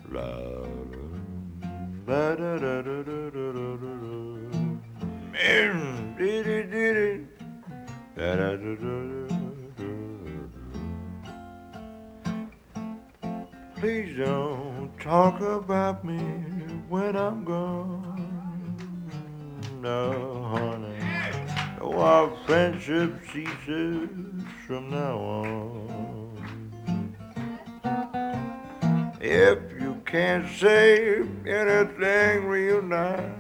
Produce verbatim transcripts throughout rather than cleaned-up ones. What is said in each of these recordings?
da da da da da da da da. Mm, dee dee dee dee. Da da da da da da. Please don't talk about me when I'm gone. No, honey. No, our friendship ceases from now on. If you can't say anything real nice,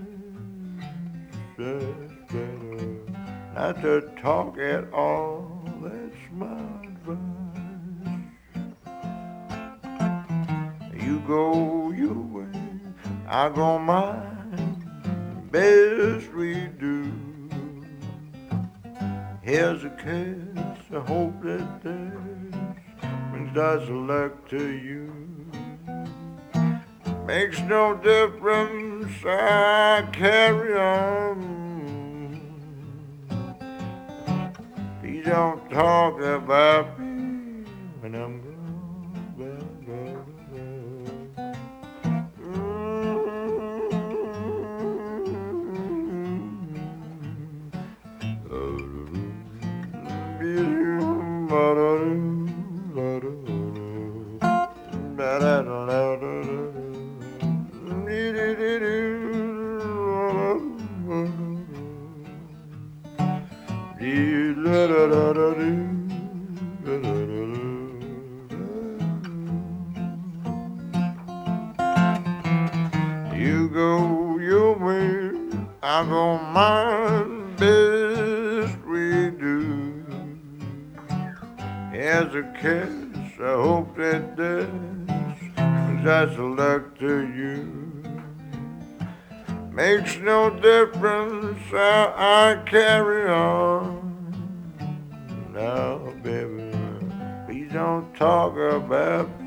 it's better not to talk at all. That's my advice. You go your way, I go mine. Best we do. Here's a kiss, I hope that this brings lots of luck to you. Makes no difference, I carry on. Please don't talk about me when I'm gone. You go your way, I go mine, best we do. Here's a kiss, I hope that this brings lots of luck to you. Makes no difference how I carry on. Now, baby, please don't talk about